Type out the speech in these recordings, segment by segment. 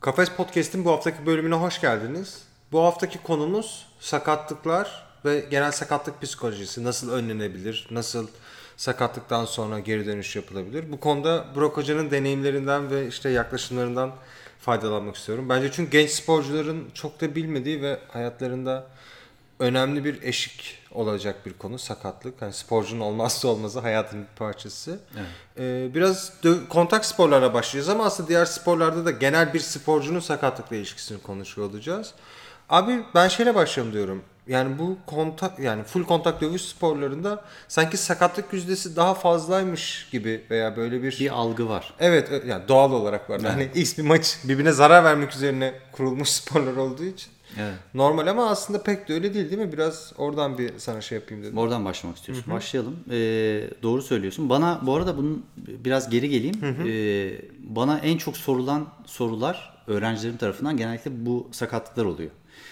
Kafes Podcast'in bu haftaki bölümüne hoş geldiniz. Bu haftaki konumuz sakatlıklar ve genel sakatlık psikolojisi. Nasıl önlenebilir, nasıl sakatlıktan sonra geri dönüş yapılabilir? Bu konuda Burak Hoca'nın deneyimlerinden ve işte yaklaşımlarından faydalanmak istiyorum. Bence çünkü genç sporcuların çok da bilmediği ve hayatlarında önemli bir eşik olacak bir konu sakatlık. Yani sporcunun olmazsa olmazı, hayatın bir parçası. Evet. Biraz kontak sporlara başlayacağız ama aslında diğer sporlarda da genel bir sporcunun sakatlıkla ilişkisini konuşuyor olacağız. Abi ben şeyle başlayalım diyorum. Yani bu kontak, yani full kontak dövüş sporlarında sanki sakatlık yüzdesi daha fazlaymış gibi veya böyle Bir algı var. evet, yani doğal olarak var. Evet. Hani X bir maç birbirine zarar vermek üzerine kurulmuş sporlar olduğu için. Evet. Normal ama aslında pek de öyle değil mi? Biraz oradan bir sana şey yapayım dedim. Oradan başlamak istiyorsun. Başlayalım. Doğru söylüyorsun. Bana bu arada bunun biraz geri geleyim. Bana en çok sorulan sorular öğrencilerim tarafından genellikle bu sakatlıklar oluyor.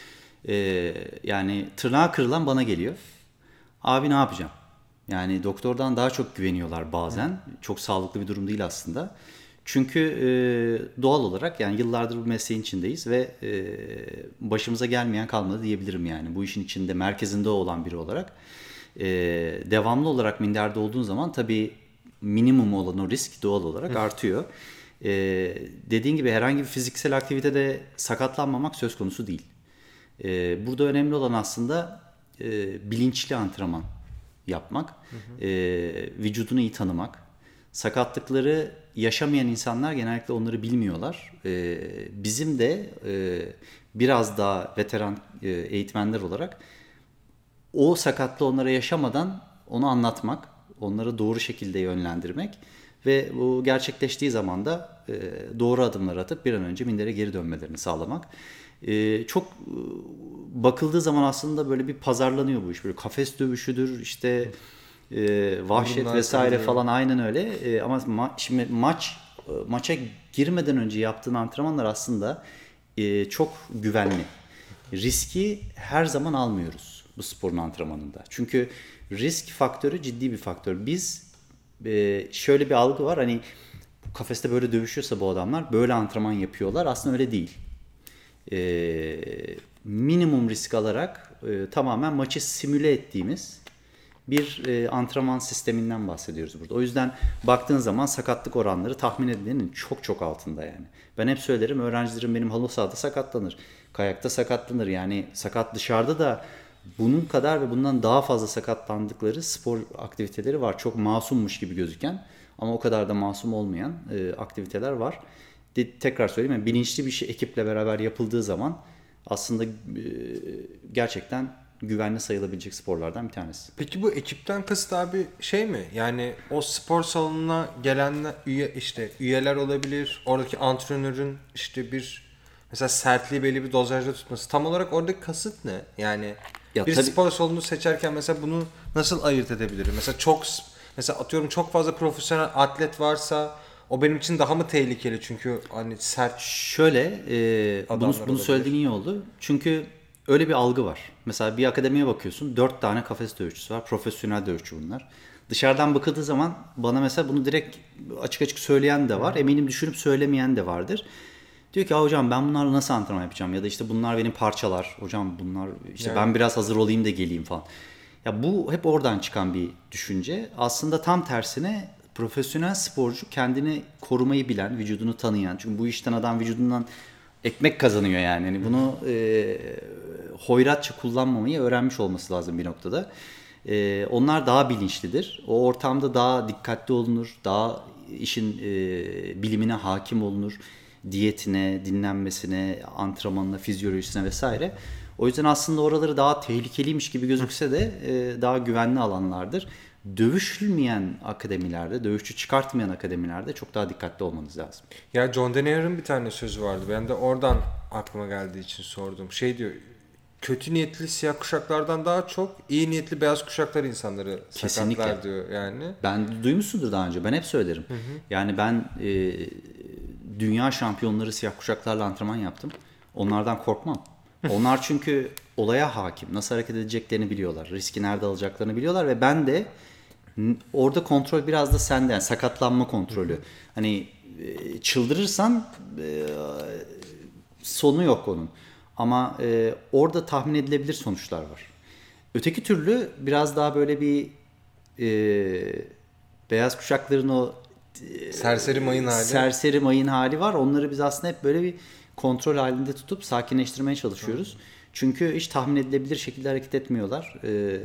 Yani tırnağı kırılan bana geliyor. Abi ne yapacağım? Yani doktordan daha çok güveniyorlar bazen. Çok sağlıklı bir durum değil aslında. Çünkü doğal olarak yani yıllardır bu mesleğin içindeyiz ve başımıza gelmeyen kalmadı diyebilirim yani. Bu işin içinde merkezinde olan biri olarak. Devamlı olarak minderde olduğun zaman tabii minimum olan o risk doğal olarak artıyor. Dediğin gibi herhangi bir fiziksel aktivitede sakatlanmamak söz konusu değil. Burada önemli olan aslında bilinçli antrenman yapmak, vücudunu iyi tanımak. Sakatlıkları yaşamayan insanlar genellikle onları bilmiyorlar. Bizim de biraz daha veteran eğitmenler olarak o sakatlığı onlara yaşamadan onu anlatmak, onları doğru şekilde yönlendirmek ve bu gerçekleştiği zaman da doğru adımlar atıp bir an önce mindere geri dönmelerini sağlamak. Çok bakıldığı zaman aslında böyle bir pazarlanıyor bu iş. Böyle kafes dövüşüdür işte vahşet Bunlar vesaire kırılıyor. falan aynen öyle. Ama şimdi maça girmeden önce yaptığın antrenmanlar aslında çok güvenli. Riski her zaman almıyoruz bu sporun antrenmanında. Çünkü risk faktörü ciddi bir faktör. Biz şöyle bir algı var hani kafeste böyle dövüşüyorsa bu adamlar böyle antrenman yapıyorlar. Aslında öyle değil. Minimum risk alarak tamamen maçı simüle ettiğimiz bir antrenman sisteminden bahsediyoruz burada. O yüzden baktığın zaman sakatlık oranları tahmin edilenin çok çok altında yani. Ben hep söylerim öğrencilerim benim halı sahada sakatlanır. Kayakta sakatlanır. Yani sakat dışarıda da bunun kadar ve bundan daha fazla sakatlandıkları spor aktiviteleri var. Çok masummuş gibi gözüken ama o kadar da masum olmayan aktiviteler var. Tekrar söyleyeyim yani bilinçli bir şey ekiple beraber yapıldığı zaman aslında gerçekten güvenli sayılabilecek sporlardan bir tanesi. Peki bu ekipten kasıt abi şey mi? Yani o spor salonuna gelen üyeler olabilir. Oradaki antrenörün işte bir mesela sertliği belli bir dozajda tutması. Tam olarak oradaki kasıt ne? Yani Ya bir tabii spor salonu seçerken mesela bunu nasıl ayırt edebilirim? Mesela atıyorum çok fazla profesyonel atlet varsa o benim için daha mı tehlikeli? Çünkü hani sert şöyle adamlar bunu olabilir. söylediğin iyi oldu. Çünkü öyle bir algı var. Mesela bir akademiye bakıyorsun 4 tane kafes dövüşçüsü var. Profesyonel dövüşçü bunlar. Dışarıdan bakıldığı zaman bana mesela bunu direkt açık açık söyleyen de var. Eminim düşünüp söylemeyen de vardır. Diyor ki hocam ben bunlarla nasıl antrenman yapacağım? Ya da işte bunlar benim parçalar. Hocam bunlar işte Yani. ben biraz hazır olayım da geleyim falan. Ya bu hep oradan çıkan bir düşünce. Aslında tam tersine profesyonel sporcu kendini korumayı bilen, vücudunu tanıyan. Çünkü bu işten adam vücudundan ekmek kazanıyor yani. Yani bunu hoyratça kullanmamayı öğrenmiş olması lazım bir noktada. Onlar daha bilinçlidir. O ortamda daha dikkatli olunur. Daha işin bilimine hakim olunur. Diyetine, dinlenmesine, antrenmanına, fizyolojisine vesaire. O yüzden aslında oraları daha tehlikeliymiş gibi gözükse de daha güvenli alanlardır. Dövüşülmeyen akademilerde, dövüşçü çıkartmayan akademilerde çok daha dikkatli olmanız lazım. Ya John Denare'ın bir tane sözü vardı. Ben de oradan aklıma geldiği için sordum. Şey diyor. Kötü niyetli siyah kuşaklardan daha çok iyi niyetli beyaz kuşaklar insanları Kesinlikle. sakatlar diyor yani. Ben duymuşsundur daha önce. Ben hep söylerim. Yani ben dünya şampiyonları siyah kuşaklarla antrenman yaptım. Onlardan korkmam. Onlar çünkü olaya hakim. Nasıl hareket edeceklerini biliyorlar. Riski nerede alacaklarını biliyorlar ve ben de orada kontrol biraz da sende. Yani sakatlanma kontrolü. Hani çıldırırsan sonu yok onun. Ama orada tahmin edilebilir sonuçlar var. Öteki türlü biraz daha böyle bir beyaz kuşakların o Serseri mayın hali. serseri mayın hali var. Onları biz aslında hep böyle bir kontrol halinde tutup sakinleştirmeye çalışıyoruz. Çünkü hiç tahmin edilebilir şekilde hareket etmiyorlar.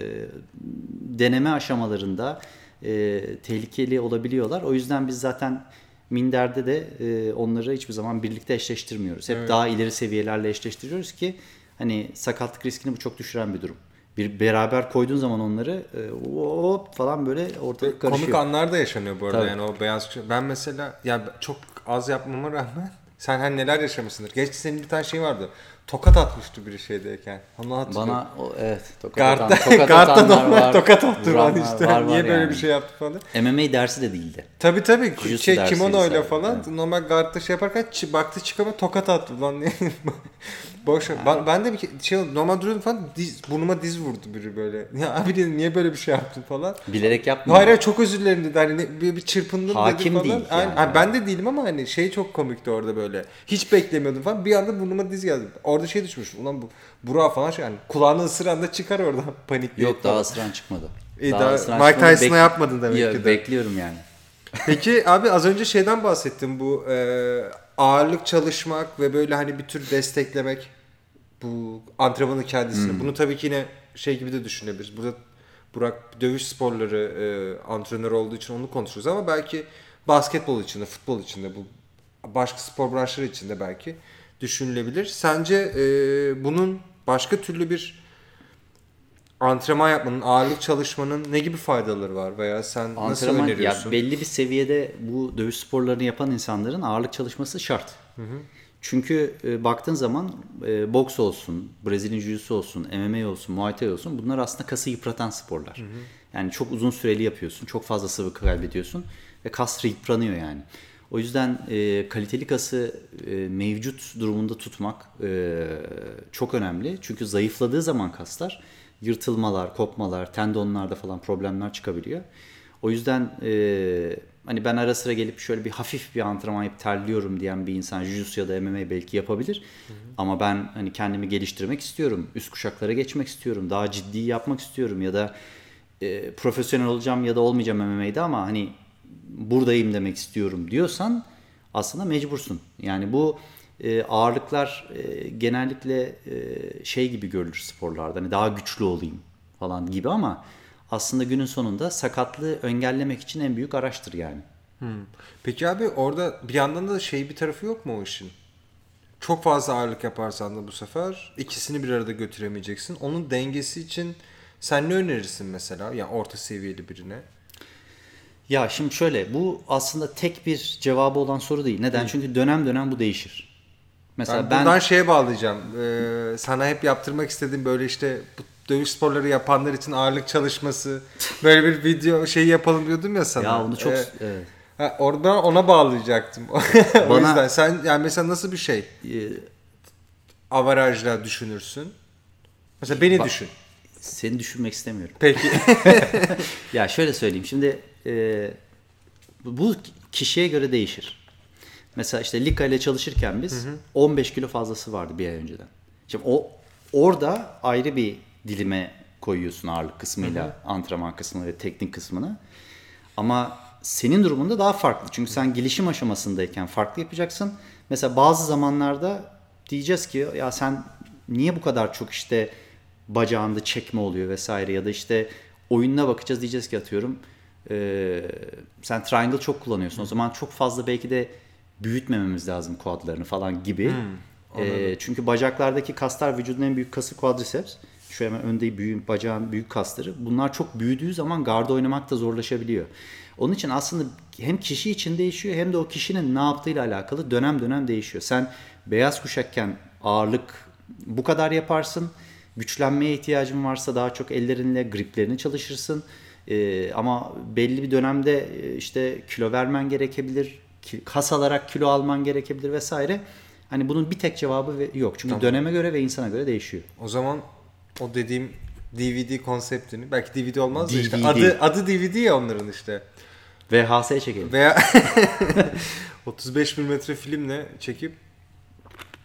Deneme aşamalarında tehlikeli olabiliyorlar. O yüzden biz zaten Minder'de de onları hiçbir zaman birlikte eşleştirmiyoruz. Hep daha ileri seviyelerle eşleştiriyoruz ki hani sakatlık riskini bu çok düşüren bir durum. Bir beraber koyduğun zaman onları hop falan böyle ortalık karışıyor. Komik anlar da yaşanıyor bu arada. Tabii. Yani o beyaz ben mesela ya çok az yapmama rağmen sen hani neler yaşamışsındır. Geçti senin bir tane şey vardı. Tokat atmıştı biri şeydeyken. Onu hatırlıyorum. Bana evet Gard'da atanlar normal var, tokat attı bana vuranlar işte. var Niye böyle yani. bir şey yaptı falan. MMA dersi de değildi. Tabii. Jiu-jitsu Şey, dersiydi kimonoyla sadece. falan Evet. normal guardda şey yaparken baktı çıkama tokat attı lan diye. Boş. Ben de bir şey normal duruyordum falan burnuma diz vurdu biri böyle. Ya abi dedim niye böyle bir şey yaptın falan. Bilerek yapmıyor. Hayır çok özür dilerim dedi. Hani bir çırpındım Hakim dedi falan. değil yani. Hani ben de değilim ama hani şey çok komikti orada böyle. Hiç beklemiyordum falan. Bir anda burnuma diz geldi. Orada şey düşmüş. Ulan bu Burak falan şey yani kulağını ısıran da çıkar oradan panik. Yok daha ısıran çıkmadı. Daha ısıran Mike çıkmadı. Tyson'a yapmadın demek Yok, ki de. bekliyorum yani. Peki abi az önce şeyden bahsettim bu ağırlık çalışmak ve böyle hani bir tür desteklemek bu antrenmanın kendisini. Bunu tabii ki yine şey gibi de düşünebiliriz. Burada Burak dövüş sporları antrenörü olduğu için onu konuşuyoruz ama belki basketbol için de futbol için de bu başka spor branşları için de belki düşünülebilir. Sence bunun başka türlü bir antrenman yapmanın, ağırlık çalışmanın ne gibi faydaları var veya sen nasıl Antrenman öneriyorsun? ya belli bir seviyede bu dövüş sporlarını yapan insanların ağırlık çalışması şart. Çünkü baktığın zaman boks olsun, Brezilya Jiu-Jitsu olsun, MMA olsun, Muay Thai olsun bunlar aslında kası yıpratan sporlar. Yani çok uzun süreli yapıyorsun, çok fazla sıvı kaybediyorsun ve kas yıpranıyor yani. O yüzden kaliteli kası mevcut durumunda tutmak çok önemli. Çünkü zayıfladığı zaman kaslar yırtılmalar, kopmalar, tendonlarda falan problemler çıkabiliyor. O yüzden hani ben ara sıra gelip şöyle bir hafif bir antrenman yapıp terliyorum diyen bir insan Jiu-Jitsu ya da MMA belki yapabilir. Ama ben hani kendimi geliştirmek istiyorum. Üst kuşaklara geçmek istiyorum. Daha ciddi yapmak istiyorum ya da profesyonel olacağım ya da olmayacağım MMA'de ama hani buradayım demek istiyorum diyorsan aslında mecbursun. Yani bu ağırlıklar genellikle şey gibi görülür sporlarda. Hani daha güçlü olayım falan gibi ama aslında günün sonunda sakatlığı engellemek için en büyük araçtır yani. Peki abi orada bir yandan da şey bir tarafı yok mu o işin? Çok fazla ağırlık yaparsan da bu sefer ikisini bir arada götüremeyeceksin. Onun dengesi için sen ne önerirsin mesela? Yani orta seviyeli birine. Ya şimdi şöyle bu aslında tek bir cevabı olan soru değil. Neden? Çünkü dönem dönem bu değişir. Mesela Ben buradan şeye bağlayacağım. Sana hep yaptırmak istediğim böyle işte bu dövüş sporları yapanlar için ağırlık çalışması böyle bir video şey yapalım diyordum ya sana. ya onu çok Evet. Oradan ona bağlayacaktım. O Bana- yüzden sen yani mesela nasıl bir şey avarajla düşünürsün? Mesela beni düşün. seni düşünmek istemiyorum. Peki. Ya şöyle söyleyeyim. Şimdi bu kişiye göre değişir. Mesela işte Lika ile çalışırken biz 15 kilo fazlası vardı bir ay önceden. Şimdi orada ayrı bir dilime koyuyorsun ağırlık kısmıyla, antrenman kısmını ve teknik kısmını. Ama senin durumunda daha farklı. Çünkü sen gelişim aşamasındayken farklı yapacaksın. Mesela bazı zamanlarda diyeceğiz ki ya sen niye bu kadar çok işte bacağında çekme oluyor vesaire ya da işte oyununa bakacağız diyeceğiz ki atıyorum sen triangle çok kullanıyorsun. O zaman çok fazla belki de büyütmememiz lazım quadlarını falan gibi. Çünkü bacaklardaki kaslar vücudun en büyük kası quadriceps. Şu hemen önde bacağın büyük kasları. Bunlar çok büyüdüğü zaman garda oynamak da zorlaşabiliyor. Onun için aslında hem kişi için değişiyor hem de o kişinin ne yaptığıyla alakalı dönem dönem değişiyor. Sen beyaz kuşakken ağırlık bu kadar yaparsın. Güçlenmeye ihtiyacın varsa daha çok ellerinle griplerini çalışırsın. Ama belli bir dönemde işte kilo vermen gerekebilir. Kas alarak kilo alman gerekebilir vesaire. Hani bunun bir tek cevabı yok. Çünkü Tamam. döneme göre ve insana göre değişiyor. O zaman o dediğim DVD konseptini belki DVD olmaz da işte DVD. adı DVD ya onların işte. VHS çekelim. Veya 35 milimetre filmle çekip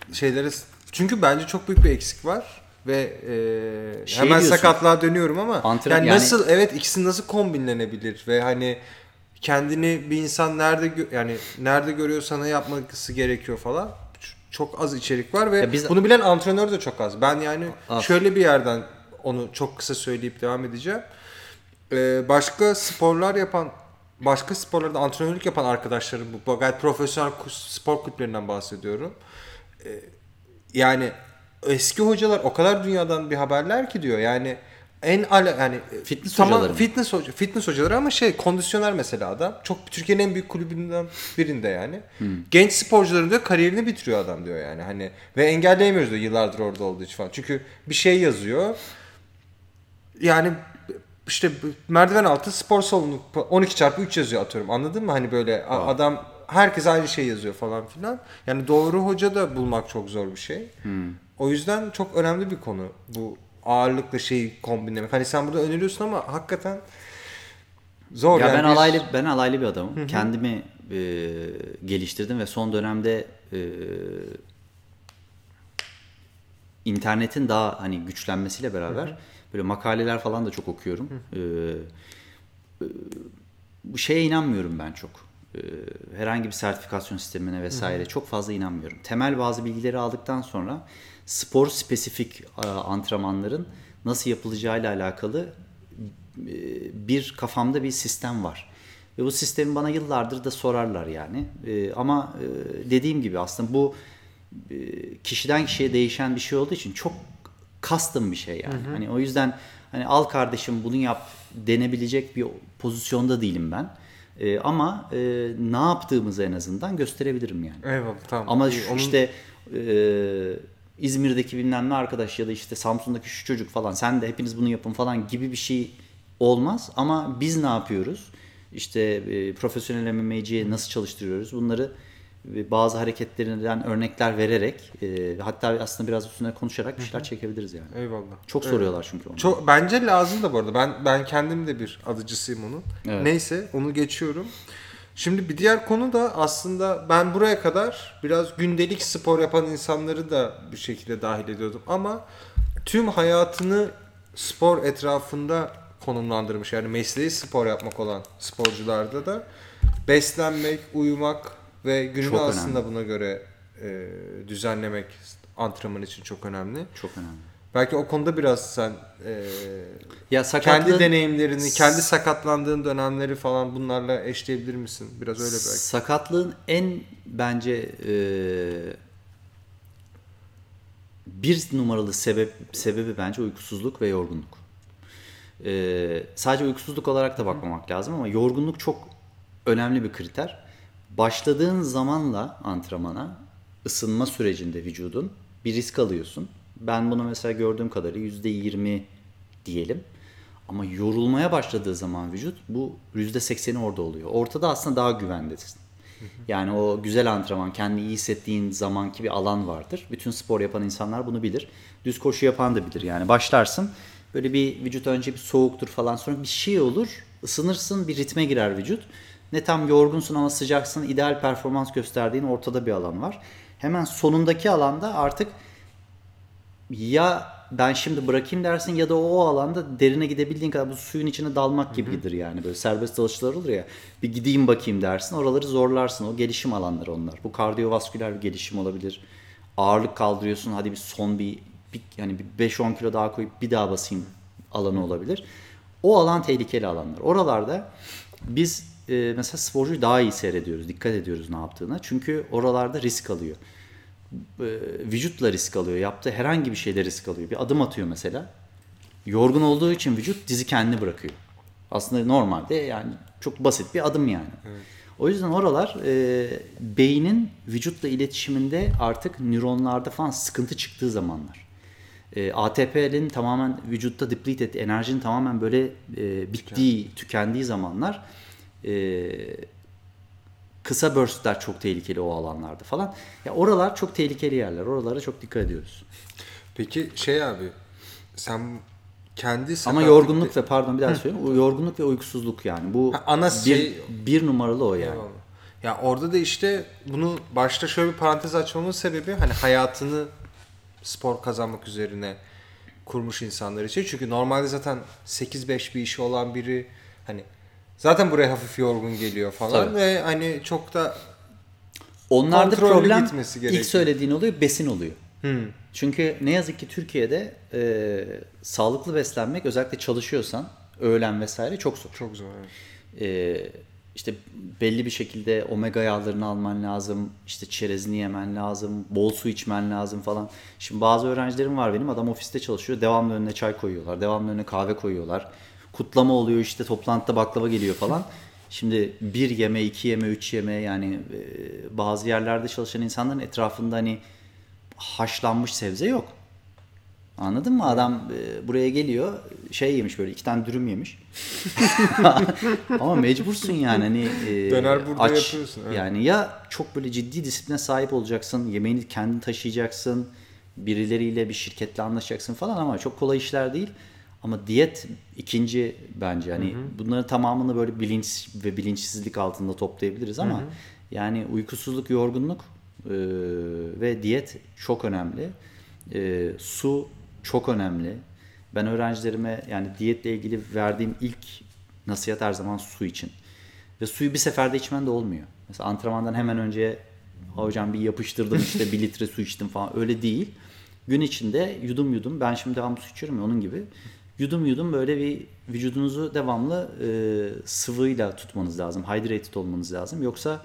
şeylere, çünkü bence çok büyük bir eksik var ve hemen diyorsun, sakatlığa dönüyorum ama yani yani nasıl, evet, ikisi nasıl kombinlenebilir ve hani kendini bir insan yani nerede görüyor, sana yapması gerekiyor falan. Çok az içerik var ve bunu bilen antrenör de çok az. Ben yani şöyle bir yerden onu çok kısa söyleyip devam edeceğim. Başka sporlarda antrenörlük yapan arkadaşlarım, bu gayet profesyonel spor kulüplerinden bahsediyorum. Yani eski hocalar o kadar dünyadan bir haberler ki diyor. Yani yani Fitness tamam, hocaları mı? fitness hocaları ama kondisyoner mesela adam. Çok Türkiye'nin en büyük kulübünden birinde yani. Genç sporcuların diyor kariyerini bitiriyor adam diyor yani. Hani ve engelleyemiyoruz diyor yıllardır orada olduğu için falan. Çünkü bir şey yazıyor. Yani işte merdiven altı spor salonu 12x3 yazıyor atıyorum. Anladın mı? Hani böyle adam herkes aynı şey yazıyor falan filan. Yani doğru hoca da bulmak çok zor bir şey. O yüzden çok önemli bir konu bu ağırlıkla şeyi kombinlemek. Hani sen burada öneriyorsun ama hakikaten zor. Ya Yani ben alaylı bir adamım. Kendimi geliştirdim ve son dönemde internetin daha hani güçlenmesiyle beraber böyle makaleler falan da çok okuyorum. Bu şeye inanmıyorum ben çok. Herhangi bir sertifikasyon sistemine vesaire çok fazla inanmıyorum. Temel bazı bilgileri aldıktan sonra spor spesifik antrenmanların nasıl yapılacağıyla alakalı bir kafamda bir sistem var. Ve bu sistemi bana yıllardır da sorarlar yani. Ama dediğim gibi aslında bu kişiden kişiye değişen bir şey olduğu için çok custom bir şey yani. Hani o yüzden hani al kardeşim bunu yap denebilecek bir pozisyonda değilim ben. Ama ne yaptığımızı en azından gösterebilirim yani. eyvallah, tamam. Ama İyi, işte İzmir'deki bilmem ne arkadaş ya da işte Samsun'daki şu çocuk falan sen de hepiniz bunu yapın falan gibi bir şey olmaz. Ama biz ne yapıyoruz? İşte profesyonel MMA'ciye nasıl çalıştırıyoruz? Bunları bazı hareketlerinden örnekler vererek hatta aslında biraz üstüne konuşarak bir şeyler çekebiliriz yani. Eyvallah. Çok soruyorlar çünkü onu. Çok bence lazım da bu arada. Ben kendim de bir alıcısıyım onun. Evet. Neyse, onu geçiyorum. Şimdi bir diğer konu da aslında ben buraya kadar biraz gündelik spor yapan insanları da bir şekilde dahil ediyordum ama tüm hayatını spor etrafında konumlandırmış, yani mesleği spor yapmak olan sporcularda da beslenmek, uyumak ve gününü Çok aslında önemli. buna göre düzenlemek antrenman için çok önemli. Çok önemli. Belki o konuda biraz sen Ya kendi deneyimlerini, kendi sakatlandığın dönemleri falan bunlarla eşleyebilir misin? Biraz öyle belki. Sakatlığın en bence bir numaralı sebebi bence uykusuzluk ve yorgunluk. Sadece uykusuzluk olarak da bakmamak lazım ama yorgunluk çok önemli bir kriter. Başladığın zamanla antrenmana ısınma sürecinde vücudun bir risk alıyorsun. Ben bunu mesela gördüğüm kadarıyla %20 diyelim. Ama yorulmaya başladığı zaman vücut bu %80'i orada oluyor. Ortada aslında daha güvendesin. Yani o güzel antrenman, kendini iyi hissettiğin zamanki bir alan vardır. Bütün spor yapan insanlar bunu bilir. Düz koşu yapan da bilir. Yani başlarsın böyle bir vücut önce bir soğuktur falan, sonra bir şey olur. Isınırsın, bir ritme girer vücut. Ne tam yorgunsun ama sıcaksın, ideal performans gösterdiğin ortada bir alan var. Hemen sonundaki alanda artık ya ben şimdi bırakayım dersin ya da o alanda derine gidebildiğin kadar bu suyun içine dalmak gibidir yani. Böyle serbest dalışlar olur ya, bir gideyim bakayım dersin, oraları zorlarsın. O gelişim alanları onlar. Bu kardiyovasküler bir gelişim olabilir. Ağırlık kaldırıyorsun, hadi bir son yani bir 5-10 kilo daha koyup bir daha basayım alanı olabilir. O alan tehlikeli alanlar. Oralarda biz mesela sporcuyu daha iyi seyrediyoruz, dikkat ediyoruz ne yaptığına. Çünkü oralarda risk alıyor. Vücutla risk alıyor. Yaptığı herhangi bir şeyle risk alıyor. Bir adım atıyor mesela. Yorgun olduğu için vücut dizi kendini bırakıyor. Aslında normalde yani çok basit bir adım yani. Evet. O yüzden oralar beynin vücutla iletişiminde artık nöronlarda falan sıkıntı çıktığı zamanlar. ATP'nin tamamen vücutta deplete ettiği, enerjinin tamamen böyle bittiği, tükendiği zamanlar kısa burstler çok tehlikeli o alanlarda falan. Ya oralar çok tehlikeli yerler. Oralara çok dikkat ediyoruz. Peki abi, sen kendi ama yorgunluk ve pardon bir daha söyleyeyim. O yorgunluk ve uykusuzluk yani. Bu ana bir numaralı o yani. Eyvallah. Ya orada da işte bunu başta şöyle bir parantez açmamın sebebi hani hayatını spor kazanmak üzerine kurmuş insanlar için. Çünkü normalde zaten 8-5 bir işi olan biri hani zaten buraya hafif yorgun geliyor falan Tabii. ve hani çok da Onlarda kontrollü problem gitmesi ilk gerekiyor. söylediğin oluyor, besin oluyor. Çünkü ne yazık ki Türkiye'de sağlıklı beslenmek, özellikle çalışıyorsan öğlen vesaire çok zor. Çok zor. Evet. İşte belli bir şekilde omega yağlarını alman lazım, işte çerezini yemen lazım, bol su içmen lazım falan. Şimdi bazı öğrencilerim var benim, adam ofiste çalışıyor, devamlı önüne çay koyuyorlar, devamlı önüne kahve koyuyorlar. Kutlama oluyor, işte toplantıda baklava geliyor falan. Şimdi bir yeme, iki yeme, üç yeme, yani bazı yerlerde çalışan insanların etrafında hani haşlanmış sebze yok. Anladın mı? Adam buraya geliyor, şey yemiş, böyle 2 tane dürüm yemiş. Ama mecbursun yani, hani Döner burada aç. yapıyorsun, evet. Yani ya çok böyle ciddi disipline sahip olacaksın, yemeğini kendin taşıyacaksın, birileriyle bir şirketle anlaşacaksın falan, ama çok kolay işler değil. Ama diyet ikinci bence, hani bunların tamamını böyle bilinç ve bilinçsizlik altında toplayabiliriz ama yani uykusuzluk, yorgunluk ve diyet çok önemli. Su çok önemli. Ben öğrencilerime yani diyetle ilgili verdiğim ilk nasihat her zaman su için. Ve suyu bir seferde içmen de olmuyor. Mesela antrenmandan hemen önce hocam bir yapıştırdım, işte 1 litre su içtim falan, öyle değil. Gün içinde yudum yudum, ben şimdi devamlı su içiyorum ya, onun gibi. Yudum yudum böyle bir vücudunuzu devamlı sıvıyla tutmanız lazım. Hydrated olmanız lazım. Yoksa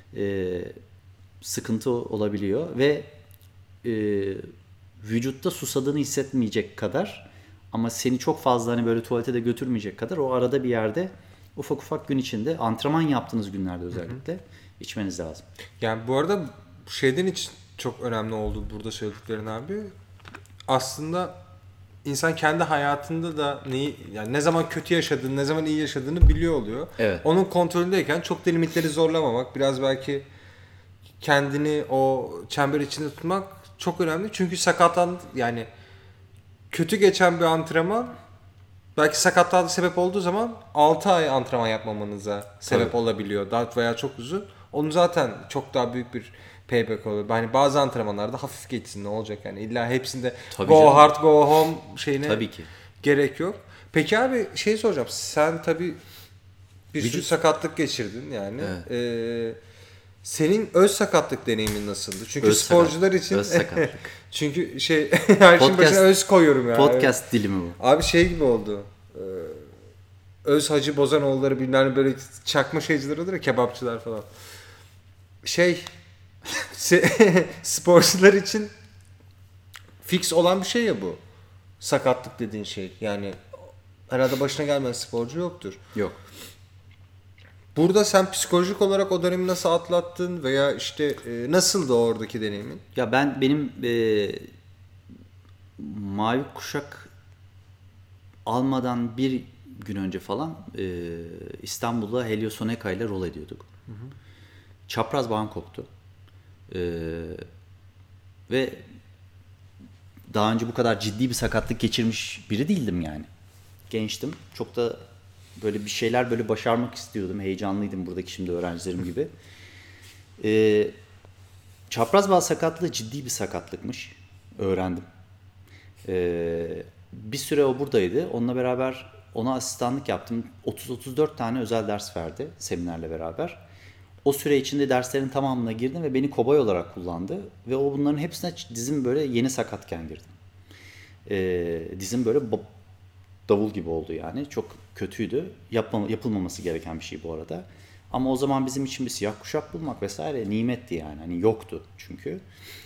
sıkıntı olabiliyor ve e, vücutta susadığını hissetmeyecek kadar, ama seni çok fazla hani böyle tuvalete de götürmeyecek kadar, o arada bir yerde ufak ufak gün içinde antrenman yaptığınız günlerde özellikle içmeniz lazım. Yani bu arada şeyden için çok önemli oldu burada söylediklerin abi. Aslında insan kendi hayatında da neyi, yani ne zaman kötü yaşadığını, ne zaman iyi yaşadığını biliyor oluyor. Evet. Onun kontrolündeyken çok da limitleri zorlamamak, biraz belki kendini o çember içinde tutmak çok önemli. Çünkü sakatlan, yani kötü geçen bir antrenman belki sakatlığa sebep olduğu zaman 6 ay antrenman yapmamanıza sebep Tabii. olabiliyor. Daha veya çok uzun. Onun zaten çok daha büyük bir payback oluyor. Yani bazı antrenmanlarda hafif geçsin, ne olacak yani. İlla hepsinde Tabii go canım. hard go home şeyine Tabii ki. gerek yok. Peki abi şey soracağım. Sen tabii bir sürü sakatlık geçirdin yani. Senin öz sakatlık deneyimin nasıldı? Çünkü Öz sporcular sakatlık, için öz sakatlık. çünkü şey her şeyin başına öz koyuyorum ya. Podcast dilimi bu. Abi şey gibi oldu. Öz Hacı Bozanoğulları bilmem ne, böyle çakma şeyciler olur ya, kebapçılar falan. Şey sporcular için fix olan bir şey ya bu. Sakatlık dediğin şey. Yani herhalde başına gelmeyen sporcu yoktur. Yok. Burada sen psikolojik olarak o dönemi nasıl atlattın veya işte nasıldı oradaki deneyimin? Ya benim mavi kuşak almadan bir gün önce falan İstanbul'da Heliosonika ile rol ediyorduk. Çapraz bağım koptu. Ve daha önce bu kadar ciddi bir sakatlık geçirmiş biri değildim yani. Gençtim. Çok da böyle bir şeyler böyle başarmak istiyordum. Heyecanlıydım, buradaki şimdi öğrencilerim gibi. Çapraz bağ sakatlığı ciddi bir sakatlıkmış. Öğrendim. Bir süre o buradaydı. Onunla beraber ona asistanlık yaptım. 30-34 tane özel ders verdi seminerle beraber. O süre içinde derslerin tamamına girdim ve beni kobay olarak kullandı. Ve o bunların hepsine dizim böyle yeni sakatken girdim. Dizim böyle davul gibi oldu yani. Çok kötüydü. Yapılmaması gereken bir şey bu arada. Ama o zaman bizim için bir siyah kuşak bulmak vesaire nimetti yani. Hani yoktu çünkü.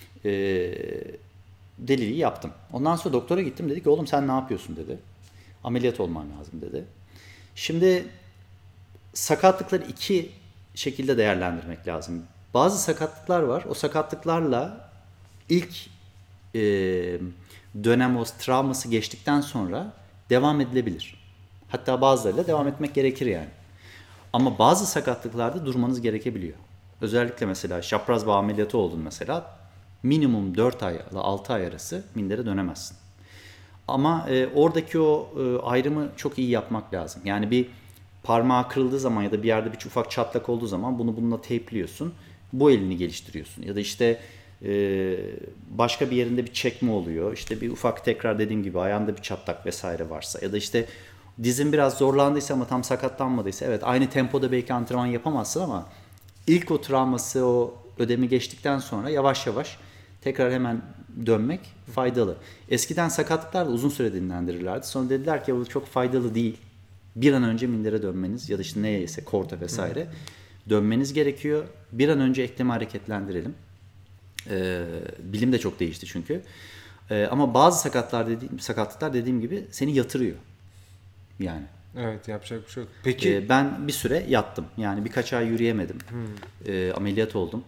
Deliliği yaptım. Ondan sonra doktora gittim. Dedi ki oğlum sen ne yapıyorsun dedi. Ameliyat olman lazım dedi. Şimdi sakatlıkları iki şekilde değerlendirmek lazım. Bazı sakatlıklar var. O sakatlıklarla ilk e, dönem, o travması geçtikten sonra devam edilebilir. Hatta bazılarıyla devam etmek gerekir yani. Ama bazı sakatlıklarda durmanız gerekebiliyor. Özellikle mesela çapraz bağ ameliyatı oldun mesela. Minimum 4 ay ile 6 ay arası mindere dönemezsin. Ama oradaki o ayrımı çok iyi yapmak lazım. Yani bir parmağı kırıldığı zaman ya da bir yerde bir ufak çatlak olduğu zaman bunu bununla teypliyorsun. Bu elini geliştiriyorsun. Ya da işte başka bir yerinde bir çekme oluyor. İşte bir ufak tekrar dediğim gibi ayağında bir çatlak vesaire varsa ya da işte dizin biraz zorlandıysa ama tam sakatlanmadıysa evet aynı tempoda belki antrenman yapamazsın ama ilk o travması, o ödemi geçtikten sonra yavaş yavaş tekrar hemen dönmek faydalı. Eskiden sakatlıklar da uzun süre dinlendirirlerdi. Sonra dediler ki bu çok faydalı değil. Bir an önce mindere dönmeniz ya da işte neyse korta vesaire dönmeniz gerekiyor. Bir an önce eklemi hareketlendirelim. Bilim de çok değişti çünkü. Ama bazı sakatlıklar dediğim gibi seni yatırıyor. Yani. Evet, yapacak bir şey yok. Peki Ben bir süre yattım. Yani birkaç ay yürüyemedim. Ameliyat oldum.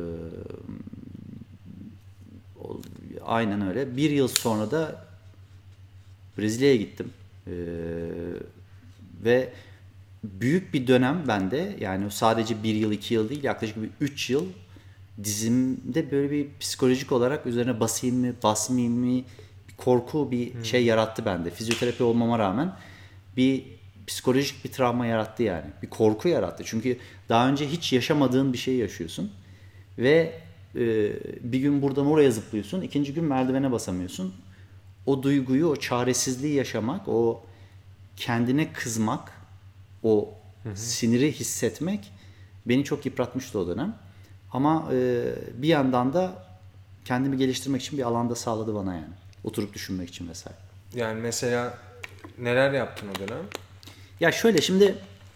Aynen öyle. Bir yıl sonra da Brezilya'ya gittim. Ve büyük bir dönem bende, yani sadece bir yıl 2 yıl değil, yaklaşık bir 3 yıl dizimde böyle bir psikolojik olarak üzerine basayım mı basmayayım mı bir korku, bir şey yarattı bende. Fizyoterapi olmama rağmen bir psikolojik bir travma yarattı yani. Bir korku yarattı. Çünkü daha önce hiç yaşamadığın bir şey yaşıyorsun. Ve bir gün buradan oraya zıplıyorsun. İkinci gün merdivene basamıyorsun. O duyguyu, o çaresizliği yaşamak, o kendine kızmak, o siniri hissetmek beni çok yıpratmıştı o dönem. Ama bir yandan da kendimi geliştirmek için bir alanda sağladı bana yani. Oturup düşünmek için vesaire. yani mesela neler yaptın o dönem? Ya şöyle şimdi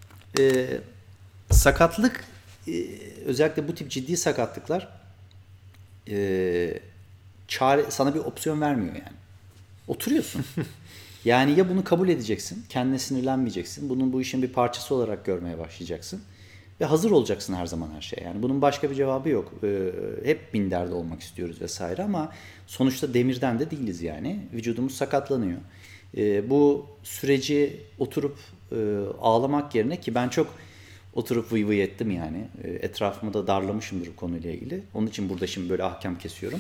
sakatlık, özellikle bu tip ciddi sakatlıklar sana bir opsiyon vermiyor yani. Oturuyorsun. Yani ya bunu kabul edeceksin, kendine sinirlenmeyeceksin, bunun bu işin bir parçası olarak görmeye başlayacaksın ve hazır olacaksın her zaman her şeye. Yani bunun başka bir cevabı yok. Hep minderde olmak istiyoruz vesaire ama sonuçta demirden de değiliz yani. Vücudumuz sakatlanıyor. Bu süreci oturup ağlamak yerine, ki ben çok oturup vıy vıy ettim yani. Etrafımı da darlamışımdır bu konuyla ilgili. Onun için burada şimdi böyle ahkam kesiyorum.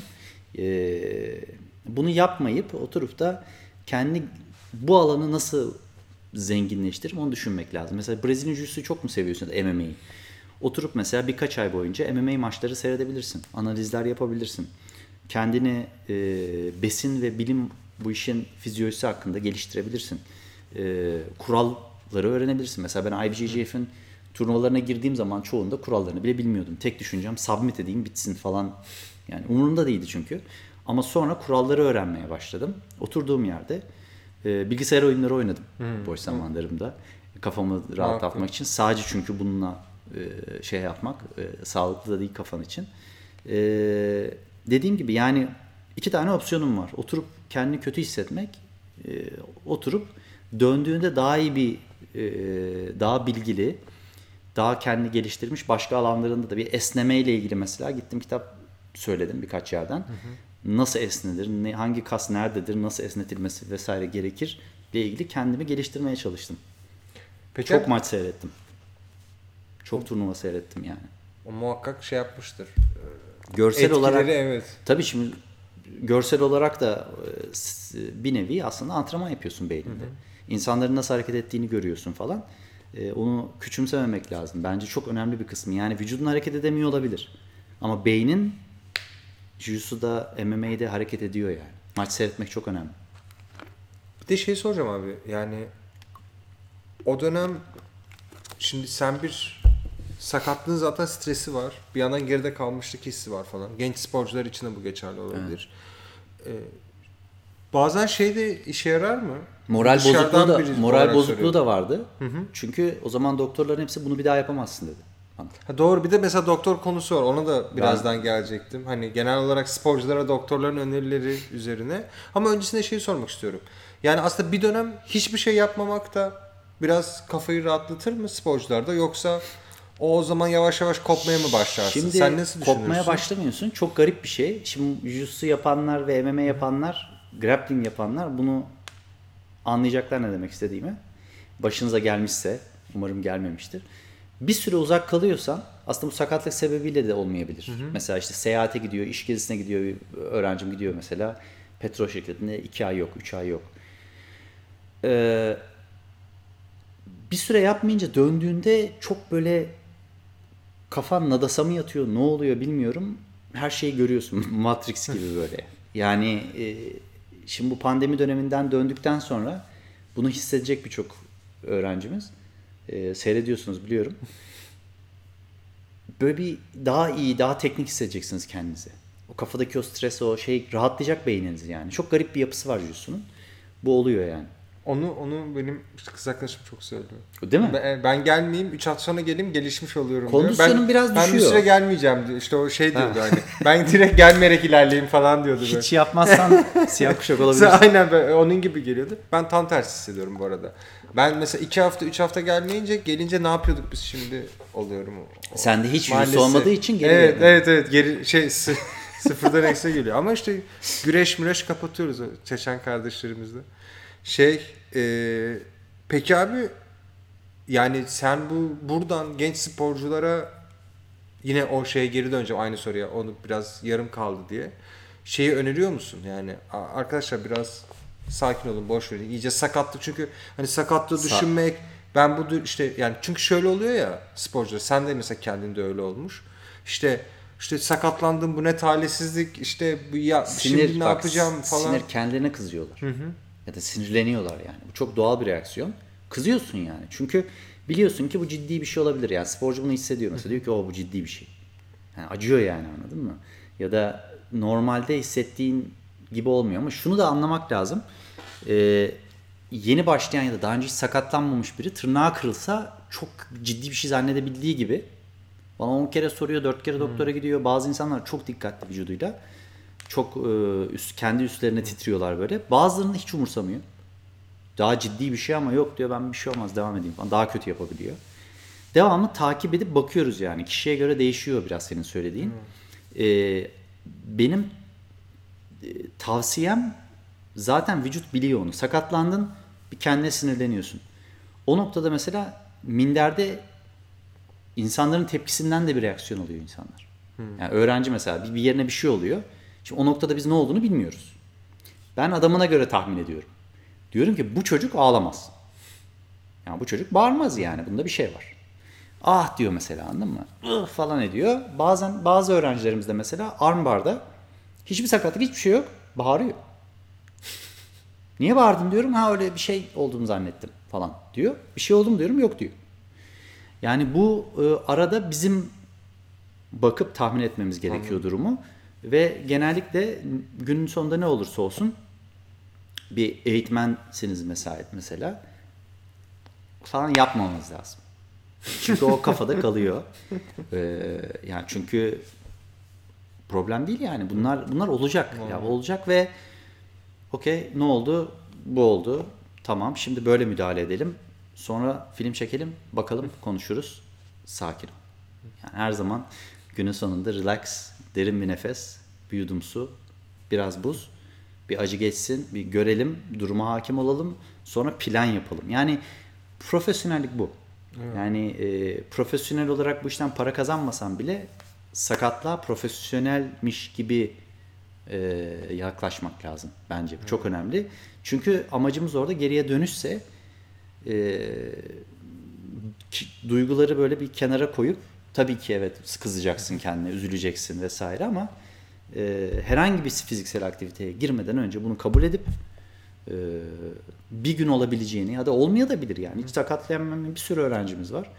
Bunu yapmayıp oturup da kendi bu alanı nasıl zenginleştiririm onu düşünmek lazım. Mesela Brezilya Jiu-Jitsu'yu çok mu seviyorsun ya da MMA'yi? Oturup mesela birkaç ay boyunca MMA maçları seyredebilirsin. Analizler yapabilirsin. Kendini besin ve bilim, bu işin fizyolojisi hakkında geliştirebilirsin. Kuralları öğrenebilirsin. Mesela ben IBJJF'in turnuvalarına girdiğim zaman çoğunda kurallarını bile bilmiyordum. Tek düşüncem submit edeyim bitsin falan. Yani umurumda değildi çünkü. Ama sonra kuralları öğrenmeye başladım. Oturduğum yerde bilgisayar oyunları oynadım boş zamanlarımda. Kafamı rahatlatmak için. Sadece çünkü bununla şey yapmak sağlıklı da değil kafan için. Dediğim gibi yani 2 tane opsiyonum var. Oturup kendini kötü hissetmek, oturup döndüğünde daha iyi bir, daha bilgili, daha kendini geliştirmiş başka alanlarında da bir esneme ile ilgili mesela gittim kitap söyledim birkaç yerden. Nasıl esnenir, hangi kas nerededir, nasıl esnetilmesi vesaire gerekir ile ilgili kendimi geliştirmeye çalıştım. Peki, çok maç seyrettim. Çok turnuva seyrettim yani. O muhakkak şey yapmıştır. Görsel Etkileri, olarak evet. tabii şimdi görsel olarak da bir nevi aslında antrenman yapıyorsun beyninde. İnsanların nasıl hareket ettiğini görüyorsun falan. Onu küçümsememek lazım. Bence çok önemli bir kısmı. Yani vücudun hareket edemiyor olabilir. Ama beynin Jiu-Jitsu'da, MMA'de hareket ediyor yani. Maç seyretmek çok önemli. Bir de şey soracağım abi. Yani o dönem şimdi sen bir sakatlığın zaten stresi var. Bir yandan geride kalmışlık hissi var falan. Genç sporcular için de bu geçerli olabilir. Bazen şey de işe yarar mı? Moral Dışarıdan bozukluğu da biri moral olarak bozukluğu soruyorum. da vardı. Çünkü o zaman doktorların hepsi bunu bir daha yapamazsın dedi bana. Ha, doğru, bir de mesela doktor konusu var. Ona da birazdan gelecektim. Hani genel olarak sporculara doktorların önerileri üzerine. Ama öncesinde şeyi sormak istiyorum. Yani aslında bir dönem hiçbir şey yapmamak da biraz kafayı rahatlatır mı sporcularda, yoksa o zaman yavaş yavaş kopmaya mı başlarsın? Şimdi Sen nasıl düşünürsün? kopmaya başlamıyorsun. Çok garip bir şey. Şimdi jiu-jitsu yapanlar ve MMA yapanlar, grappling yapanlar bunu anlayacaklar ne demek istediğimi. Başınıza gelmişse, umarım gelmemiştir. Bir süre uzak kalıyorsan aslında bu sakatlık sebebiyle de olmayabilir. Mesela işte seyahate gidiyor, iş gezisine gidiyor, bir öğrencim gidiyor mesela. Petrol şirketinde 2 ay yok, 3 ay yok. bir süre yapmayınca döndüğünde çok böyle kafan nadasa mı yatıyor, ne oluyor bilmiyorum. Her şeyi görüyorsun Matrix gibi böyle. Yani şimdi bu pandemi döneminden döndükten sonra bunu hissedecek birçok öğrencimiz. Seyrediyorsunuz biliyorum. Böyle bir daha iyi, daha teknik hissedeceksiniz kendinizi. O kafadaki o stres, o şey rahatlayacak beyniniz yani. Çok garip bir yapısı var Jutsu'nun. Bu oluyor yani. Onu benim kız arkadaşım çok söylüyor. Değil mi? Ben gelmeyeyim 3 hafta sonra geleyim gelişmiş oluyorum Kondisyonun diyor. biraz Ben bir düşüyor. süre gelmeyeceğim diyor. İşte o şey diyordu hani. Ben direkt gelmeyerek ilerleyeyim falan diyordu. Böyle. Hiç yapmazsan siyah kuşak olabilirsin. Aynen onun gibi geliyordu. Ben tam tersi hissediyorum bu arada. Ben mesela 2 hafta 3 hafta gelmeyince gelince ne yapıyorduk biz şimdi oluyorum. Sende hiç Maalesef. virüs olmadığı için geri Evet geldin. evet geri sıfırdan eksiğe geliyor. Ama işte güreş kapatıyoruz o Çeçen kardeşlerimizle. Peki abi yani sen buradan genç sporculara yine o şeye geri döneceğim aynı soruya. Onu biraz yarım kaldı diye. Şeyi öneriyor musun? Yani arkadaşlar biraz sakin olun, boş verin. İyice sakatlık çünkü hani sakatlığı düşünmek ben bu işte yani çünkü şöyle oluyor ya sporcular sen de mesela kendinde öyle olmuş. İşte sakatlandım bu ne talihsizlik işte bu ya şimdi ne yapacağım falan. Sinir kendilerine kızıyorlar. Ya da sinirleniyorlar yani. Bu çok doğal bir reaksiyon. Kızıyorsun yani. Çünkü biliyorsun ki bu ciddi bir şey olabilir. Yani sporcu bunu hissediyor mesela. Diyor ki bu ciddi bir şey. Yani acıyor yani anladın mı? Ya da normalde hissettiğin gibi olmuyor ama şunu da anlamak lazım. Yeni başlayan ya da daha önce hiç sakatlanmamış biri tırnağı kırılsa çok ciddi bir şey zannedebildiği gibi bana 10 kere soruyor, 4 kere doktora gidiyor. Bazı insanlar çok dikkatli vücuduyla. Çok kendi üstlerine titriyorlar böyle. Bazılarını hiç umursamıyor. Daha ciddi bir şey ama yok diyor ben bir şey olmaz devam edeyim falan. Daha kötü yapabiliyor. Devamlı takip edip bakıyoruz yani. Kişiye göre değişiyor biraz senin söylediğin. Benim tavsiyem zaten vücut biliyor onu. Sakatlandın bir kendine sinirleniyorsun. O noktada mesela minderde insanların tepkisinden de bir reaksiyon alıyor insanlar. Yani öğrenci mesela bir yerine bir şey oluyor. Şimdi o noktada biz ne olduğunu bilmiyoruz. Ben adamına göre tahmin ediyorum. Diyorum ki bu çocuk ağlamaz. Yani bu çocuk bağırmaz yani. Bunda bir şey var. Ah diyor mesela anladın mı? Falan ediyor. Bazen bazı öğrencilerimiz de mesela armbarda hiçbir sakatlık hiçbir şey yok. Bağırıyor. Niye bağırdın diyorum. Ha öyle bir şey olduğunu zannettim falan diyor. Bir şey oldu mu diyorum yok diyor. Yani bu arada bizim bakıp tahmin etmemiz gerekiyor durumu. Ve genellikle günün sonunda ne olursa olsun bir eğitmensiniz mesela falan yapmamanız lazım. Çünkü o kafada kalıyor. Yani çünkü problem değil yani. Bunlar olacak. Ya olacak ve okey ne oldu? Bu oldu. Tamam şimdi böyle müdahale edelim. Sonra film çekelim. Bakalım konuşuruz. Sakin ol. Yani her zaman günün sonunda relax, derin bir nefes, bir yudum su, biraz buz, bir acı geçsin, bir görelim, duruma hakim olalım, sonra plan yapalım. Yani profesyonellik bu. Evet. Yani profesyonel olarak bu işten para kazanmasan bile sakatlığa profesyonelmiş gibi yaklaşmak lazım bence. Evet. Çok önemli. Çünkü amacımız orada geriye dönüşse duyguları böyle bir kenara koyup tabii ki evet kızacaksın kendine, üzüleceksin vesaire ama herhangi bir fiziksel aktiviteye girmeden önce bunu kabul edip bir gün olabileceğini ya da olmayabilir yani. Hiç sakatlanmayan bir sürü öğrencimiz var.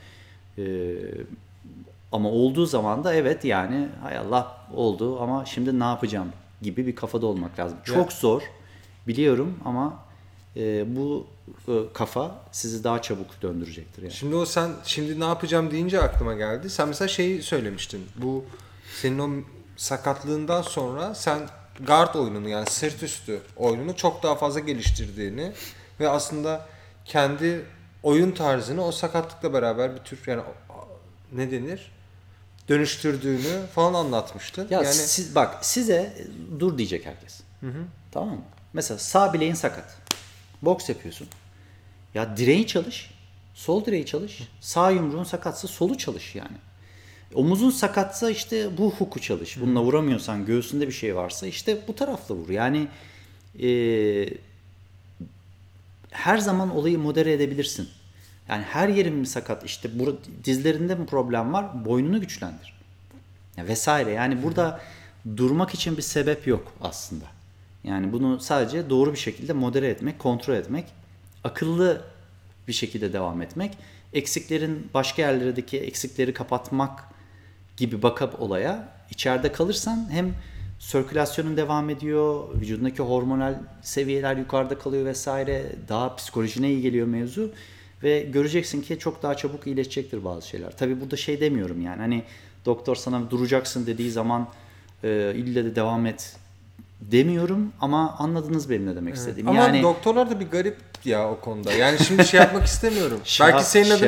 Ama olduğu zaman da evet yani hay Allah oldu ama şimdi ne yapacağım gibi bir kafada olmak lazım. Çok zor biliyorum ama bu kafa sizi daha çabuk döndürecektir. Yani. Şimdi sen şimdi ne yapacağım deyince aklıma geldi. Sen mesela şeyi söylemiştin. Bu senin o sakatlığından sonra sen guard oyununu yani sırt üstü oyununu çok daha fazla geliştirdiğini ve aslında kendi oyun tarzını o sakatlıkla beraber bir tür yani ne denir? Dönüştürdüğünü falan anlatmıştın. Ya yani size dur diyecek herkes. Tamam mı? Mesela sağ bileğin sakat. Boks yapıyorsun. Ya direği çalış. Sol direği çalış. Sağ yumruğun sakatsa solu çalış yani. Omuzun sakatsa işte bu huku çalış. Bununla vuramıyorsan göğsünde bir şey varsa işte bu tarafla vur. Yani her zaman olayı modere edebilirsin. Yani her yerin mi sakat, işte dizlerinde mi problem var, boynunu güçlendir. Ya vesaire. Yani burada durmak için bir sebep yok aslında. Yani bunu sadece doğru bir şekilde modere etmek, kontrol etmek, akıllı bir şekilde devam etmek, eksiklerin başka yerlerdeki eksikleri kapatmak gibi bakıp olaya, içeride kalırsan hem sirkülasyonun devam ediyor, vücudundaki hormonal seviyeler yukarıda kalıyor vesaire, daha psikolojine iyi geliyor mevzu ve göreceksin ki çok daha çabuk iyileşecektir bazı şeyler. Tabii burada şey demiyorum, yani hani doktor sana duracaksın dediği zaman ille de devam et demiyorum, ama anladınız benim ne demek istediğimi. Ama Yani doktorlar da bir garip ya o konuda. Yani şimdi şey yapmak istemiyorum. Belki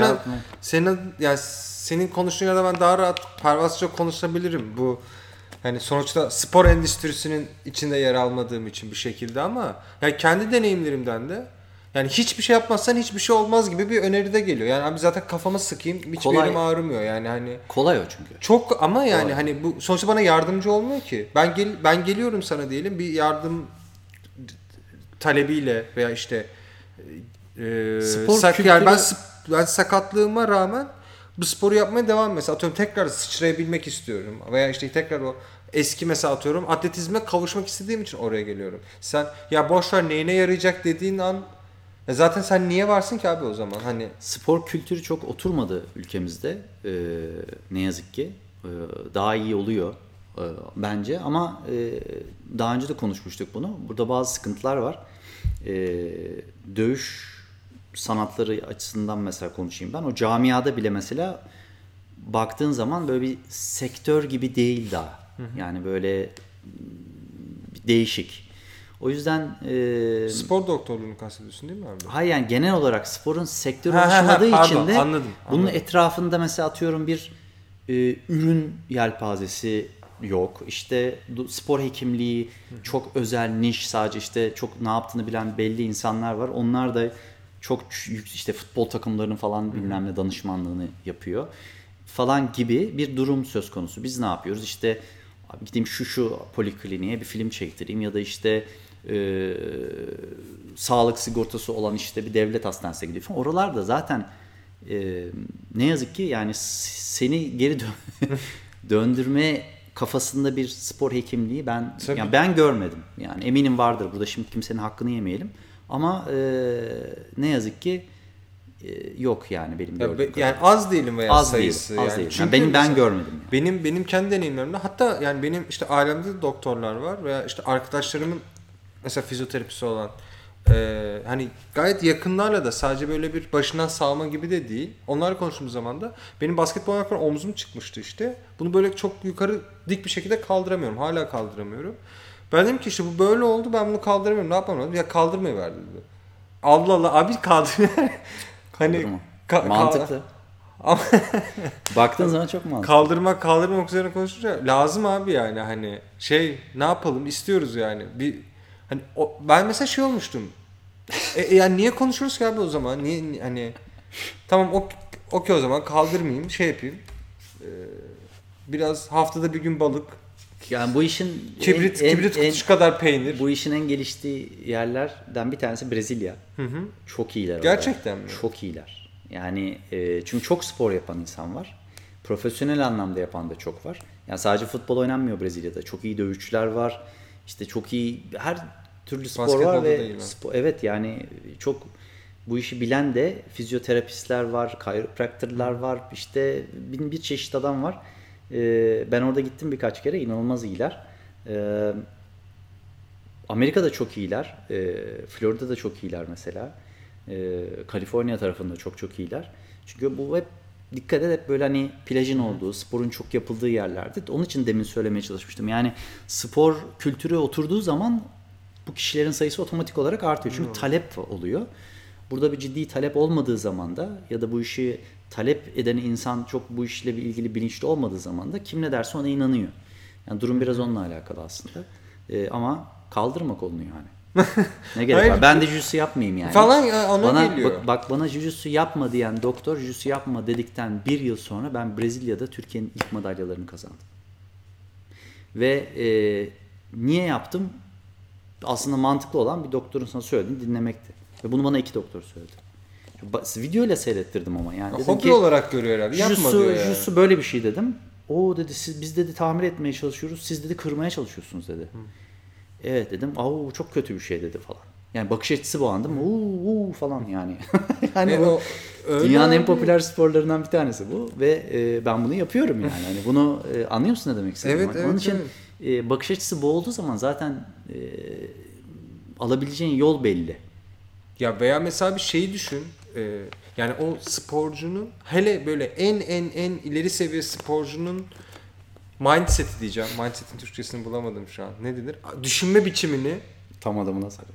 senin konuştuğun yerde ben daha rahat pervasızca konuşabilirim. Bu hani sonuçta spor endüstrisinin içinde yer almadığım için bir şekilde, ama yani kendi deneyimlerimden de yani hiçbir şey yapmazsan hiçbir şey olmaz gibi bir öneri de geliyor. Yani abi zaten kafama sıkayım, hiçbir Kolay. yerim ağrımıyor. Yani hani kolay o çünkü. çok, ama yani Kolay. hani bu sonuçta bana yardımcı olmuyor ki. Ben geliyorum sana diyelim bir yardım talebiyle veya işte Spor yani kültürü- ben sakatlığıma rağmen bu sporu yapmaya devam, mesela atıyorum tekrar sıçrayabilmek istiyorum veya işte tekrar o eski, mesela atıyorum atletizme kavuşmak istediğim için oraya geliyorum. Sen ya boş ver neyine yarayacak dediğin an zaten sen niye varsın ki abi o zaman, hani Spor kültürü çok oturmadı ülkemizde, ne yazık ki. Daha iyi oluyor bence, ama daha önce de konuşmuştuk bunu. Burada bazı sıkıntılar var. Dövüş sanatları açısından mesela konuşayım ben. O camiada bile mesela baktığın zaman böyle bir sektör gibi değil daha. Yani böyle değişik. O yüzden spor doktorluğunu kastediyorsun değil mi abi? hayır, yani genel olarak sporun sektörü Ha, ha, ha, oluşmadığı pardon, için de anladım. bunun etrafında mesela atıyorum bir ürün yelpazesi yok. İşte spor hekimliği çok özel, niş, sadece işte çok ne yaptığını bilen belli insanlar var. Onlar da çok işte futbol takımlarının falan bilmem ne danışmanlığını yapıyor falan gibi bir durum söz konusu. Biz ne yapıyoruz? İşte abi gideyim şu polikliniğe bir film çektireyim, ya da işte sağlık sigortası olan işte bir devlet hastanesine gidiyor falan. Oralarda zaten ne yazık ki yani seni geri döndürme kafasında bir spor hekimliği yani ben görmedim. Yani eminim vardır. Burada şimdi kimsenin hakkını yemeyelim. Ama ne yazık ki yok yani benim gördüğüm kadarıyla. Yani az değilim veya Az sayısı. değil, az yani. değil. Çünkü Yani ben mesela görmedim. Yani. benim kendi deneyimlerimde, hatta yani benim işte ailemde de doktorlar var veya işte arkadaşlarımın mesela fizyoterapisi olan hani gayet yakınlarla da, sadece böyle bir başından sağma gibi de değil. Onlarla konuştuğum zaman da benim basketbol oynarken omzum çıkmıştı işte. Bunu böyle çok yukarı dik bir şekilde kaldıramıyorum. Hala kaldıramıyorum. Ben dedim ki işte bu böyle oldu, ben bunu kaldıramıyorum. Ne yapmam lazım? Ya kaldırmayı ver dedi. Allah Allah abi kaldır. Hani Mantıklı. ama Baktığın zaman çok mantıklı. kaldırmak üzerine konuşunca lazım abi, yani hani şey, ne yapalım, istiyoruz yani. Bir hani ben mesela şey olmuştum. Yani niye konuşuyoruz ki abi o zaman? Niye hani tamam okey o zaman kaldırmayayım, şey yapayım. Biraz haftada bir gün balık. Yani bu işin Kibrit kutusu kadar peynir. bu işin en geliştiği yerlerden bir tanesi Brezilya. Çok iyiler. Gerçekten mi? Çok iyiler. Yani çünkü çok spor yapan insan var. Profesyonel anlamda yapan da çok var. Yani sadece futbol oynanmıyor Brezilya'da. Çok iyi dövüşçüler var. İşte çok iyi her türlü spor var Basketbolda ve da iyi mi? evet yani çok bu işi bilen de fizyoterapistler var, chiropractor'lar var. İşte bir çeşit adam var. Ben orada gittim birkaç kere, inanılmaz iyiler. Amerika'da çok iyiler. Florida'da çok iyiler mesela. Kaliforniya tarafında çok iyiler. Çünkü bu hep dikkat et, hep böyle hani plajın olduğu, sporun çok yapıldığı yerlerde. Onun için demin söylemeye çalışmıştım. Yani spor kültürü oturduğu zaman bu kişilerin sayısı otomatik olarak artıyor. Çünkü talep oluyor. Burada bir ciddi talep olmadığı zaman da, ya da bu işi talep eden insan çok bu işle ilgili bilinçli olmadığı zaman da kim ne derse ona inanıyor. Yani durum biraz onunla alakalı aslında. Ama kaldırma kolunu yani. Ne gerek Hayır, var? Ben de jiu-jitsu yapmayayım yani. Falan ya, ona Bana, geliyor. bak bana jiu-jitsu yapma diyen doktor jiu-jitsu yapma dedikten bir yıl sonra ben Brezilya'da Türkiye'nin ilk madalyalarını kazandım. Ve niye yaptım? Aslında mantıklı olan bir doktorun sana söylediğini dinlemekti. Ve bunu bana 2 doktor söyledi. Video ile seyrettirdim ama yani. Dedim Hobi ki, olarak görüyor herhalde. Yapma diyor yani. Jutsu böyle bir şey dedim. O dedi biz dedi tamir etmeye çalışıyoruz. Siz dedi kırmaya çalışıyorsunuz dedi. Evet dedim. Au çok kötü bir şey dedi falan. Yani bakış açısı bu andım. Uuu falan yani. Yani o dünyanın en popüler sporlarından bir tanesi bu ve ben bunu yapıyorum yani. Hani bunu anlıyor musun ne demek istediğimi? Evet, Onun evet, için evet. bakış açısı bu olduğu zaman zaten alabileceğin yol belli. Ya veya mesela bir şeyi düşün. Yani o sporcunun hele böyle en ileri seviye sporcunun mindset'i diyeceğim. Mindset'in Türkçesini bulamadım şu an. Ne denir? Düşünme biçimini Tam adamına sarı.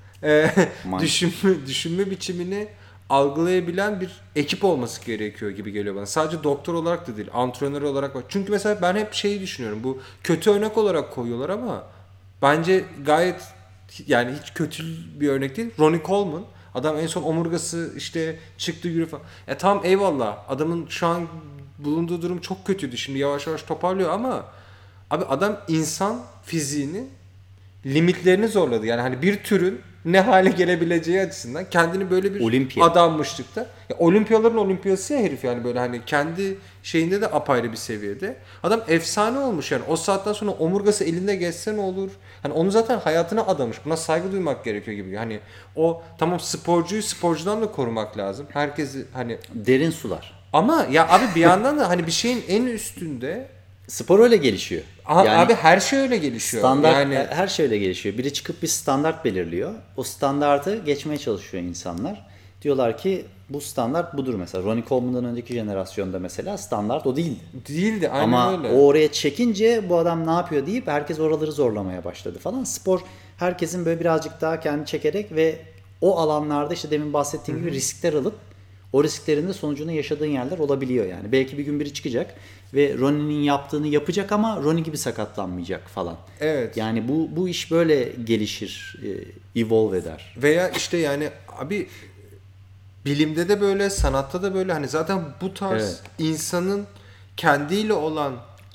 düşünme biçimini algılayabilen bir ekip olması gerekiyor gibi geliyor bana. Sadece doktor olarak da değil, antrenör olarak var. Çünkü mesela ben hep şeyi düşünüyorum. Bu kötü örnek olarak koyuyorlar ama bence gayet yani hiç kötü bir örnek değil. Ronnie Coleman. Adam en son omurgası işte çıktı yürü falan. Tamam eyvallah. Adamın şu an bulunduğu durum çok kötüydü. Şimdi yavaş yavaş toparlıyor ama abi adam insan fiziğini limitlerini zorladı. Yani hani bir türün ne hale gelebileceği açısından kendini böyle bir adanmışlıkta. Ya olimpiyaların olimpiyası ya herif yani böyle hani kendi şeyinde de apayrı bir seviyede. Adam efsane olmuş yani. O saatten sonra omurgası elinde geçse ne olur? Hani onu zaten hayatına adamış. Buna saygı duymak gerekiyor gibi. Hani o tamam sporcuyu sporcudan da korumak lazım. Herkesi hani derin sular. ama ya abi bir yandan da hani bir şeyin en üstünde spor öyle gelişiyor. Yani, abi her şey öyle gelişiyor. Standart, yani her şey öyle gelişiyor. Biri çıkıp bir standart belirliyor. O standartı geçmeye çalışıyor insanlar. Diyorlar ki bu standart budur mesela. Ronnie Coleman'dan önceki jenerasyonda mesela standart o değildi. Değildi aynen ama öyle. o oraya çekince bu adam ne yapıyor deyip herkes oraları zorlamaya başladı falan. Spor herkesin böyle birazcık daha kendini çekerek ve o alanlarda işte demin bahsettiğim gibi riskler alıp o risklerin de sonucunu yaşadığın yerler olabiliyor yani. Belki bir gün biri çıkacak ve Ronnie'nin yaptığını yapacak ama Ronnie gibi sakatlanmayacak falan. Evet. Yani bu iş böyle gelişir, evolve eder. Veya işte yani abi bilimde de böyle, sanatta da böyle hani zaten bu tarz insanın kendiyle olan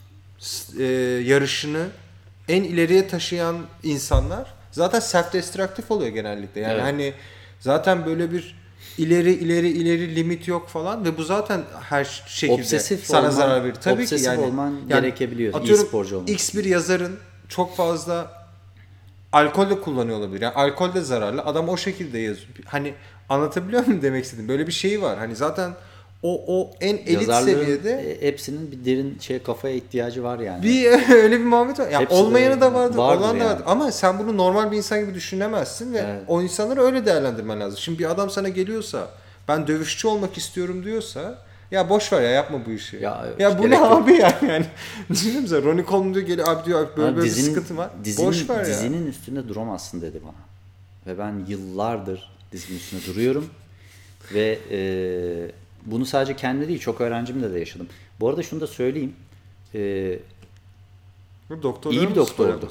yarışını en ileriye taşıyan insanlar zaten self-destructive oluyor genellikle. Yani hani zaten böyle bir ileri limit yok falan ve bu zaten her şekilde obsesif sana olman, zarar verir. Tabii obsesif ki yani olman gerekebiliyor iyi sporcu olmak. X bir yazarın çok fazla alkol de kullanıyor olabilir. Yani alkol de zararlı. Adam o şekilde yazıyor. Hani anlatabiliyor muyum demek istedim? Böyle bir şey var. Hani zaten o en elit yazarların seviyede hepsinin bir derin kafaya ihtiyacı var yani. bir öyle bir muhabbet var. Yani olmayanı da vardır, olan da yani. vardır. Ama sen bunu normal bir insan gibi düşünemezsin ve o insanları öyle değerlendirmen lazım. Şimdi bir adam sana geliyorsa ben dövüşçü olmak istiyorum diyorsa ya boş ver ya yapma bu işi. Ya bu ne abi yani? Düşünüyor musun? Ronnie Coleman diyor geliyor abi diyor böyle bir sıkıntı var. Boş ver ya. Dizinin üstünde duramazsın dedi bana. Ve ben yıllardır dizinin üstünde duruyorum. Ve bunu sadece kendi değil çok öğrencimde de yaşadım. Bu arada şunu da söyleyeyim. İyi bir doktordu.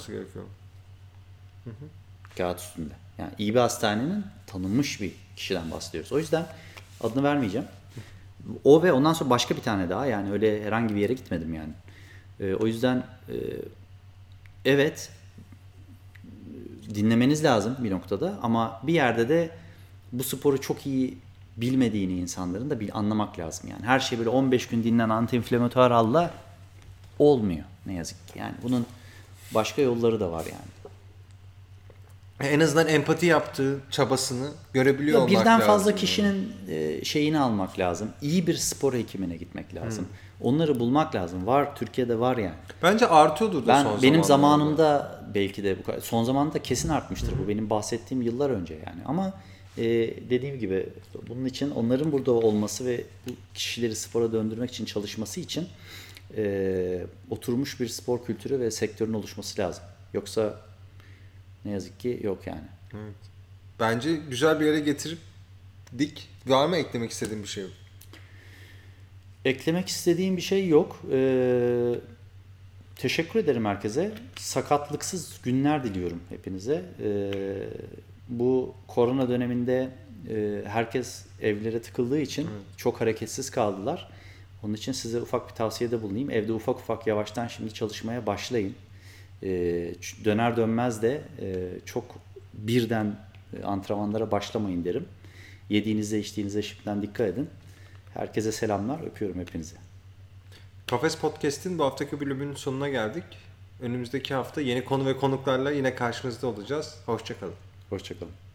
Kağıt üstünde. Yani iyi bir hastanenin tanınmış bir kişiden bahsediyoruz. O yüzden adını vermeyeceğim. O ve ondan sonra başka bir tane daha yani öyle herhangi bir yere gitmedim yani. O yüzden evet dinlemeniz lazım bir noktada ama bir yerde de bu sporu çok iyi bilmediğini insanların da anlamak lazım yani. Her şey böyle 15 gün dinlen antiinflamatuar alla olmuyor ne yazık ki. Yani bunun başka yolları da var yani. En azından empati yaptığı çabasını görebiliyor olmak lazım. Birden fazla kişinin şeyini almak lazım. İyi bir spor hekimine gitmek lazım. Onları bulmak lazım. Var Türkiye'de var yani. Bence artıyordur da son benim zamanımda belki de son zamanında kesin artmıştır bu benim bahsettiğim yıllar önce yani. Ama dediğim gibi bunun için onların burada olması ve bu kişileri spora döndürmek için çalışması için oturmuş bir spor kültürü ve sektörün oluşması lazım. Yoksa ne yazık ki yok yani. Evet. Bence güzel bir yere getirip var mı eklemek istediğin bir şey yok? Eklemek istediğim bir şey yok. Teşekkür ederim herkese. Sakatlıksız günler diliyorum hepinize. Bu korona döneminde herkes evlere tıkıldığı için çok hareketsiz kaldılar. Onun için size ufak bir tavsiyede bulunayım. Evde ufak ufak yavaştan şimdi çalışmaya başlayın. Döner dönmez de çok birden antrenmanlara başlamayın derim. Yediğinize içtiğinize şimdiden dikkat edin. Herkese selamlar. Öpüyorum hepinizi. Kafes Podcast'in bu haftaki bölümünün sonuna geldik. Önümüzdeki hafta yeni konu ve konuklarla yine karşınızda olacağız. Hoşça kalın. Hoşçakalın.